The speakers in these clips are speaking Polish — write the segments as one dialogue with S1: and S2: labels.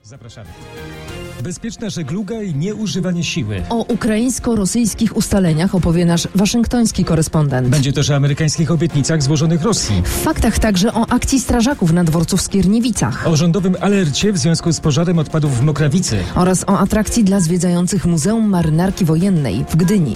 S1: Zapraszamy. Bezpieczna żegluga i nieużywanie siły.
S2: O ukraińsko-rosyjskich ustaleniach opowie nasz waszyngtoński korespondent.
S1: Będzie też o amerykańskich obietnicach złożonych Rosji.
S2: W faktach także o akcji strażaków na dworcu w Skierniewicach.
S1: O rządowym alercie w związku z pożarem odpadów w Mokrawicy.
S2: Oraz o atrakcji dla zwiedzających Muzeum Marynarki Wojennej w Gdyni.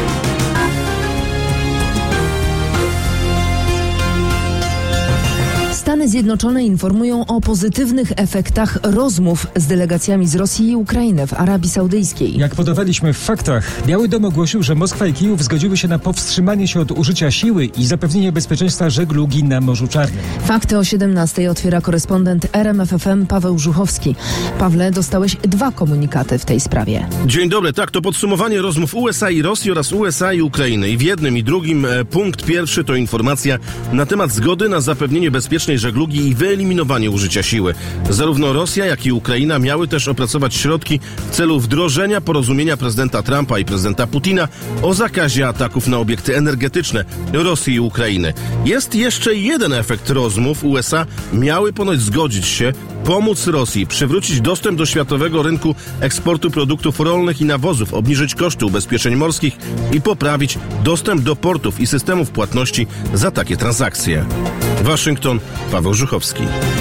S2: Stany Zjednoczone informują o pozytywnych efektach rozmów z delegacjami z Rosji i Ukrainy w Arabii Saudyjskiej.
S1: Jak podawaliśmy w faktach, Biały Dom ogłosił, że Moskwa i Kijów zgodziły się na powstrzymanie się od użycia siły i zapewnienie bezpieczeństwa żeglugi na Morzu Czarnym.
S2: Fakty o 17:00 otwiera korespondent RMFFM Paweł Żuchowski. Pawle, dostałeś 2 komunikaty w tej sprawie.
S3: Dzień dobry, tak, to podsumowanie rozmów USA i Rosji oraz USA i Ukrainy. I w jednym i drugim punkt pierwszy to informacja na temat zgody na zapewnienie bezpiecznej żeglugi i wyeliminowanie użycia siły. Zarówno Rosja, jak i Ukraina miały też opracować środki w celu wdrożenia porozumienia prezydenta Trumpa i prezydenta Putina o zakazie ataków na obiekty energetyczne Rosji i Ukrainy. Jest jeszcze jeden efekt rozmów. USA miały ponoć zgodzić się pomóc Rosji przywrócić dostęp do światowego rynku eksportu produktów rolnych i nawozów, obniżyć koszty ubezpieczeń morskich i poprawić dostęp do portów i systemów płatności za takie transakcje. Waszyngton, Paweł Żuchowski.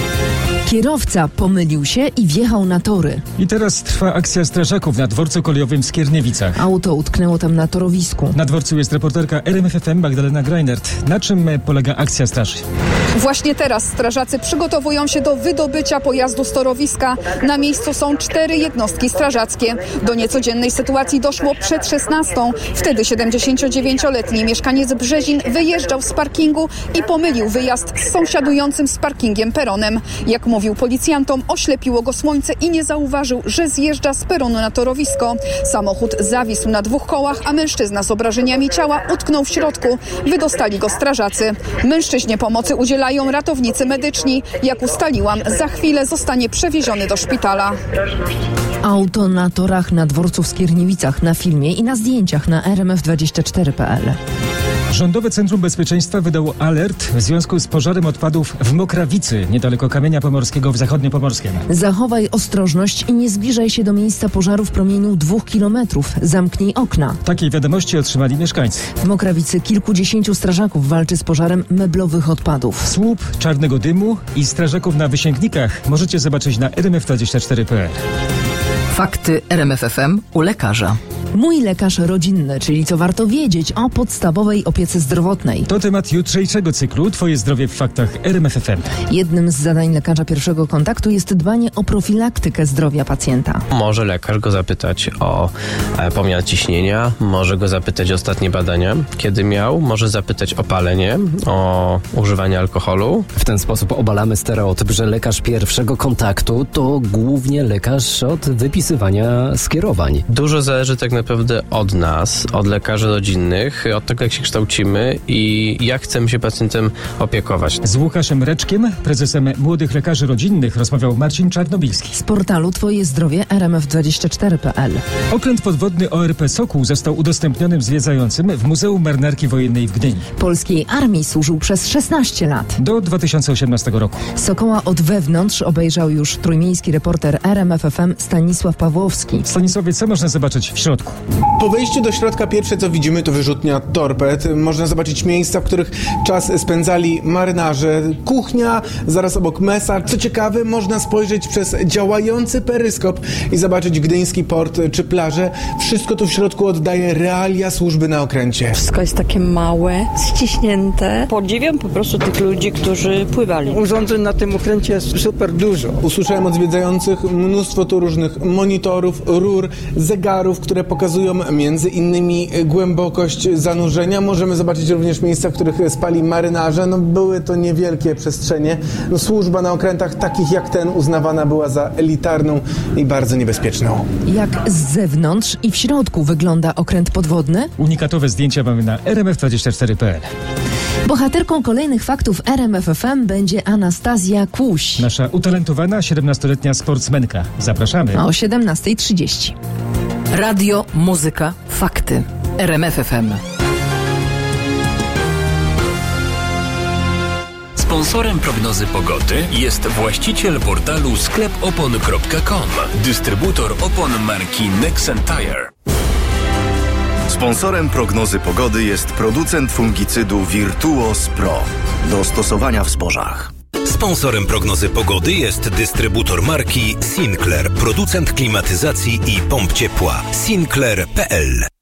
S2: Kierowca pomylił się i wjechał na tory.
S1: I teraz trwa akcja strażaków na dworcu kolejowym w Skierniewicach.
S2: Auto utknęło tam na torowisku.
S1: Na dworcu jest reporterka RMFFM Magdalena Greinert. Na czym polega akcja straży?
S4: Właśnie teraz strażacy przygotowują się do wydobycia pojazdu z torowiska. Na miejscu są 4 jednostki strażackie. Do niecodziennej sytuacji doszło przed 16:00. Wtedy 79-letni mieszkaniec Brzezin wyjeżdżał z parkingu i pomylił wyjazd z sąsiadującym z parkingiem peronem. Jak mówił policjantom, oślepiło go słońce i nie zauważył, że zjeżdża z peronu na torowisko. Samochód zawisł na 2 kołach, a mężczyzna z obrażeniami ciała utknął w środku. Wydostali go strażacy. Mężczyźnie pomocy udzielają ratownicy medyczni. Jak ustaliłam, za chwilę zostanie przewieziony do szpitala.
S2: Auto na torach na dworcu w Skierniewicach, na filmie i na zdjęciach na rmf24.pl.
S1: Rządowe Centrum Bezpieczeństwa wydało alert w związku z pożarem odpadów w Mokrawicy, niedaleko Kamienia Pomorskiego w Zachodniopomorskiem.
S2: Zachowaj ostrożność i nie zbliżaj się do miejsca pożaru w promieniu 2 kilometrów. Zamknij okna.
S1: Takiej wiadomości otrzymali mieszkańcy.
S2: W Mokrawicy kilkudziesięciu strażaków walczy z pożarem meblowych odpadów.
S1: Słup czarnego dymu i strażaków na wysięgnikach możecie zobaczyć na rmf24.pl.
S5: Fakty RMFFM u lekarza.
S2: Mój lekarz rodzinny, czyli co warto wiedzieć o podstawowej opiece zdrowotnej.
S1: To temat jutrzejszego cyklu Twoje zdrowie w faktach RMFFM.
S2: Jednym z zadań lekarza pierwszego kontaktu jest dbanie o profilaktykę zdrowia pacjenta.
S6: Może lekarz go zapytać o pomiar ciśnienia, może go zapytać o ostatnie badania, kiedy miał, może zapytać o palenie, o używanie alkoholu.
S7: W ten sposób obalamy stereotyp, że lekarz pierwszego kontaktu to głównie lekarz od wypisywania skierowań.
S6: Dużo zależy tak naprawdę od nas, od lekarzy rodzinnych, od tego, jak się kształcimy i jak chcemy się pacjentem opiekować.
S1: Z Łukaszem Reczkiem, prezesem Młodych Lekarzy Rodzinnych, rozmawiał Marcin Czarnobilski.
S2: Z portalu Twoje zdrowie rmf24.pl.
S1: Okręt podwodny ORP Sokół został udostępnionym zwiedzającym w Muzeum Marynarki Wojennej w Gdyni.
S2: Polskiej armii służył przez 16 lat.
S1: Do 2018 roku.
S2: Sokoła od wewnątrz obejrzał już trójmiejski reporter RMFFM Stanisław Pawłowski.
S1: Stanisławie, co można zobaczyć w środku?
S8: Po wejściu do środka pierwsze co widzimy to wyrzutnia torped. Można zobaczyć miejsca, w których czas spędzali marynarze. Kuchnia, zaraz obok mesa. Co ciekawe, można spojrzeć przez działający peryskop i zobaczyć gdyński port czy plażę. Wszystko tu w środku oddaje realia służby na okręcie.
S9: Wszystko jest takie małe, ściśnięte. Podziwiam po prostu tych ludzi, którzy pływali.
S10: Urządzeń na tym okręcie jest super dużo.
S8: Usłyszałem od zwiedzających mnóstwo tu różnych monitorów, rur, zegarów, które pokazują między innymi głębokość zanurzenia. Możemy zobaczyć również miejsca, w których spali marynarze. Były to niewielkie przestrzenie. Służba na okrętach takich jak ten uznawana była za elitarną i bardzo niebezpieczną.
S2: Jak z zewnątrz i w środku wygląda okręt podwodny?
S1: Unikatowe zdjęcia mamy na rmf24.pl.
S2: Bohaterką kolejnych faktów RMFFM będzie Anastazja Kłuś.
S1: Nasza utalentowana 17-letnia sportsmenka. Zapraszamy.
S2: O 17:30.
S5: Radio, muzyka, fakty. RMFFM.
S11: Sponsorem prognozy pogody jest właściciel portalu sklepopon.com, dystrybutor opon marki Nexen Tire.
S12: Sponsorem prognozy pogody jest producent fungicydu Virtuos Pro do stosowania w zbożach.
S13: Sponsorem prognozy pogody jest dystrybutor marki Sinclair, producent klimatyzacji i pomp ciepła. Sinclair.pl